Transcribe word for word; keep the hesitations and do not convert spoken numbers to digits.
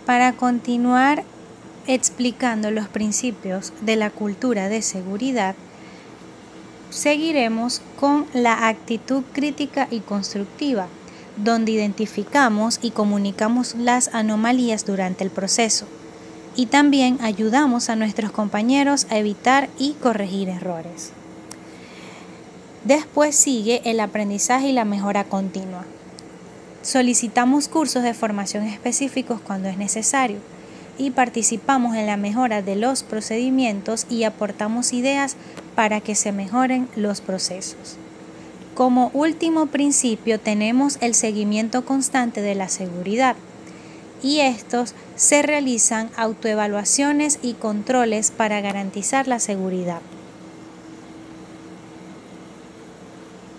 Para continuar explicando los principios de la cultura de seguridad, seguiremos con la actitud crítica y constructiva, donde identificamos y comunicamos las anomalías durante el proceso y también ayudamos a nuestros compañeros a evitar y corregir errores. Después sigue el aprendizaje y la mejora continua. Solicitamos cursos de formación específicos cuando es necesario y participamos en la mejora de los procedimientos y aportamos ideas para que se mejoren los procesos. Como último principio tenemos el seguimiento constante de la seguridad y estos se realizan autoevaluaciones y controles para garantizar la seguridad.